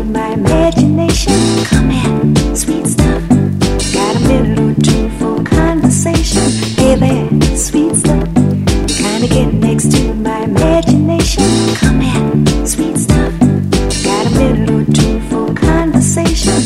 my imagination. Come here, sweet stuff. Got a minute or two for conversation. Hey there, sweet stuff. Kinda get next to my imagination. Come here, sweet stuff. Got a minute or two for conversation.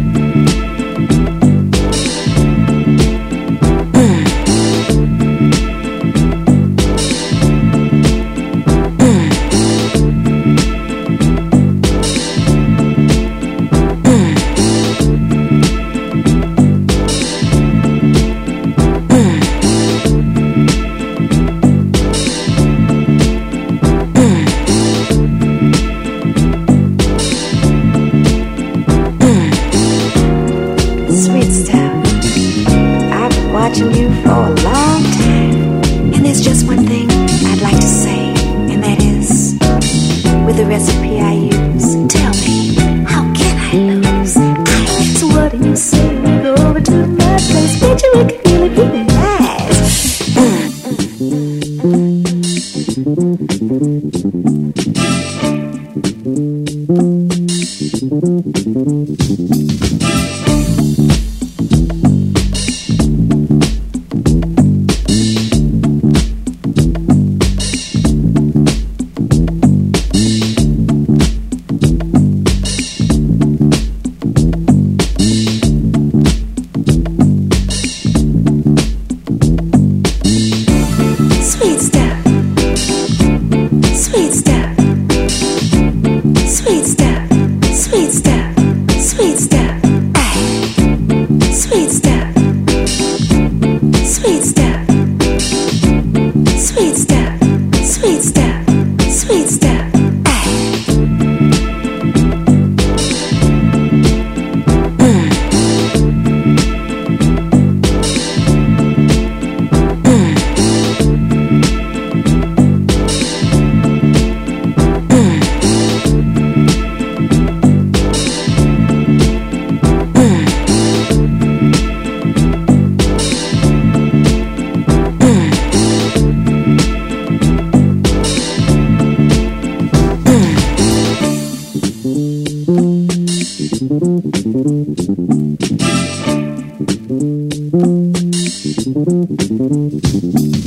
Sweet stuff. I've been watching you for a long time. And there's just one thing I'd like to say, and that is, with the recipe I use, tell me, how can I lose? So what do you say we go over to my place? Bet you we could really, really nice. Sweet stuff. Sweet stuff. Sweet stuff. Sweet stuff. Sweet stuff. Sweet stuff. Sweet stuff. Sweet stuff. Sweet stuff. Sweet stuff. Thank you.